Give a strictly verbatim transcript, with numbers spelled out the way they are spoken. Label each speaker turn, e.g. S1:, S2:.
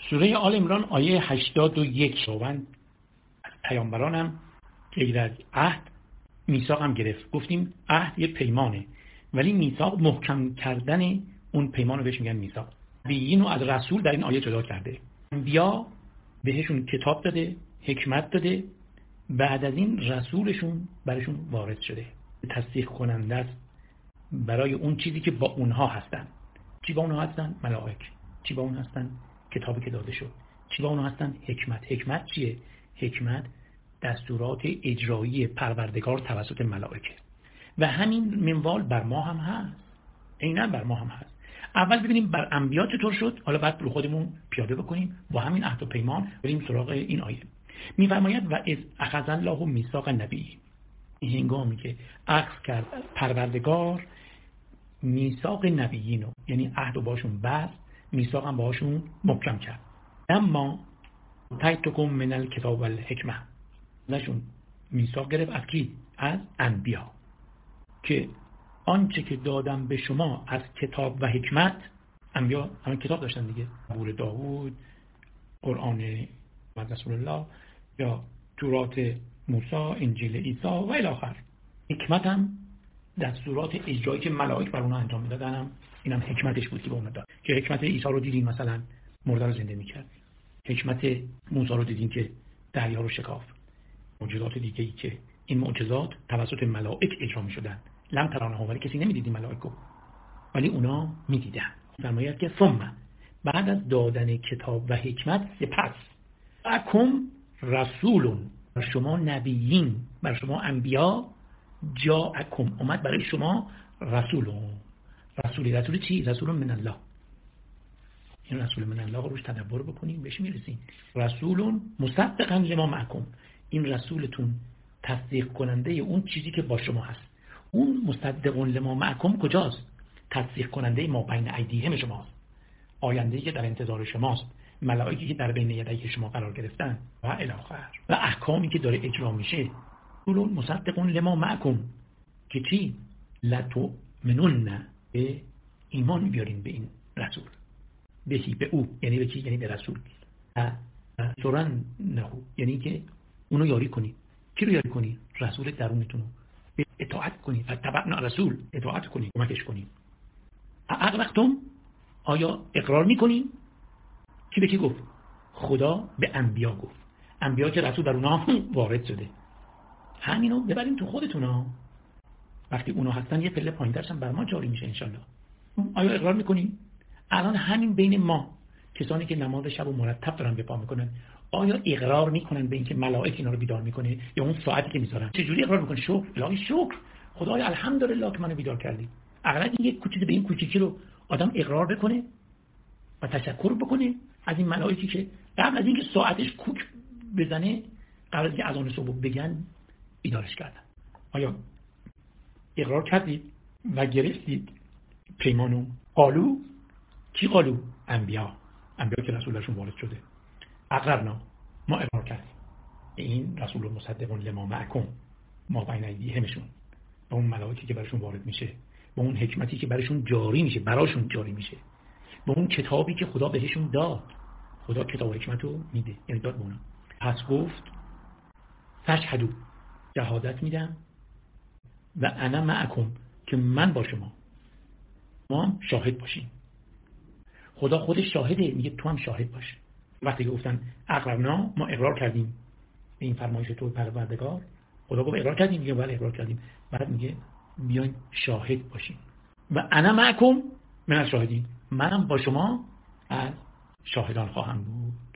S1: سوره آل عمران آیه هشتاد و یک. خداوند از پیامبرانم غیر از عهد میثاق هم گرفت. گفتیم عهد یه پیمانه، ولی میثاق محکم کردن اون پیمان رو بهش میگن میثاق. نبیین رو از رسول در این آیه جدا کرده. انبیا بهشون کتاب داده، حکمت داده، بعد از این رسولشون برشون وارد شده، تصدیق کننده است برای اون چیزی که با اونها هستن. چی با اونها هستن؟ ملائک. چی با اونها هستن؟ کتابی که داده شد. چی با اونها هستن؟ حکمت. حکمت چیه؟ حکمت دستورات اجرایی پروردگار توسط ملائکه و همین منوال بر ما هم هست، عیناً بر ما هم هست. اول ببینیم بر انبیا چطور شد، حالا بعد رو خودمون پیاده بکنیم با همین عهد و پیمان بریم سراغ این آیه. میفرماید و از اخذ الله میثاق النبی، این هنگامی که اخذ کرد پروردگار میثاق نبیین رو، یعنی عهد رو باشون بست، میثاق هم باشون محکم کرد. اما تایتکم من الکتاب والحکمه، نشون میثاق گرفت از کی؟ از انبیا، که آنچه که دادم به شما از کتاب و حکمت. انبیا همه کتاب داشتن دیگه، زبور داوود، قرآن رسول الله، یا تورات موسی، انجیل عیسی و الی آخر. حکمت هم دستورات اجرایی که ملائک بر اونها انجام میدادن، هم اینم حکمتش بود که به اونها داد. که حکمت عیسی رو دیدین مثلا مرده رو زنده میکرد، حکمت موسی رو دیدین که دریا رو شکافت، معجزات دیگه ای که این معجزات توسط ملائک اجرا میشدن. لم ترانها، ولی کسی نمیدیدی ملائکو، ولی اونا میدیدن. فرماید که ثم، بعد از دادن کتاب و حکمت، سپس اکم رسولون، بر شما نبیین، بر شما انبیا، جاءکم، اومد برای شما رسولون. رسولی رسول چی؟ رسول من الله. این رسول من الله رو روش تدبر بکنیم بهش میرسیم. رسولون مصدقا لما معکم، این رسولتون تصدیق کننده اون چیزی که با شما هست. اون مصدقون لما معکم کجاست؟ تصدیق کننده ما بین ایدیهم شماست، آینده‌ای که در انتظار شماست، ملائکتی که در بین یدی شما قرار گرفتن و الی آخر، و احکامی که داره اجرا میشه. رسولون مصدقون لما معکم، که چی؟ لتؤمنون، به ایمان بیارین به این رسول، بهی، به او، یعنی به کی؟ یعنی به رسول. سرن نهو، یعنی که اونو یاری کنی. کی رو یاری کنی؟ رسول درونتون رو اطاعت کنی. فتبعنا رسول، اطاعت کنی، کمکش کنی. اقرقتم، آیا اقرار میکنی؟ کی به کی گفت؟ خدا به انبیا گفت. انبیا که رسول در اونها وارد شده، همینو ببرین تو خودتون ها. وقتی اونا هستن یه پله پایین درشن بر ما جاری میشه انشالله. آیا اقرار میکنی؟ الان همین بین ما کسانی که نماز شب و مرتب دارن به پا میکنن، آیا اقرار میکنن به اینکه ملائکه اینا رو بیدار میکنه یا اون ساعتی که میذارن؟ چه جوری اقرار میکنه؟ شکر، الهی شکر، خدای الحمدلله که منو بیدار کردی. اقرار این یک کوچیک به این کوچیکی رو آدم اقرار بکنه و تشکر بکنه از این ملائکه که قبل از اینکه ساعتش کوک بزنه، قبل از اینکه اذان صبح بگن بیدارش کردن. آیا اقرار کردید و گرفتید پیمانو؟ قالو، کی قالو؟ انبیا، انبیا که رسولشون وارد شده. اقررنا، ما اقرار کردیم. این رسول مصدقون لما معکم، ما بین ایدیهمشون، با اون ملائکتی که براشون وارد میشه، با اون حکمتی که براشون جاری میشه، براشون جاری میشه، با اون کتابی که خدا بهشون داد. خدا کتاب و حکمت رو میده، یعنی داد به اونا. پس گفت فشهدو، شهادت میدم، و انا معکم، که من با شما، ما هم شاهد باشیم. خدا خودش شاهده، میگه تو هم شاهد باش. وقتی که گفتن اقررنا، ما اقرار کردیم به این فرمایش تو پروردگار، خدا گفت اقرار کردیم، میگه بله اقرار کردیم. بعد میگه بیاین شاهد باشین. و انا معکم من الشاهدین، منم با شما از شاهدان خواهم بود.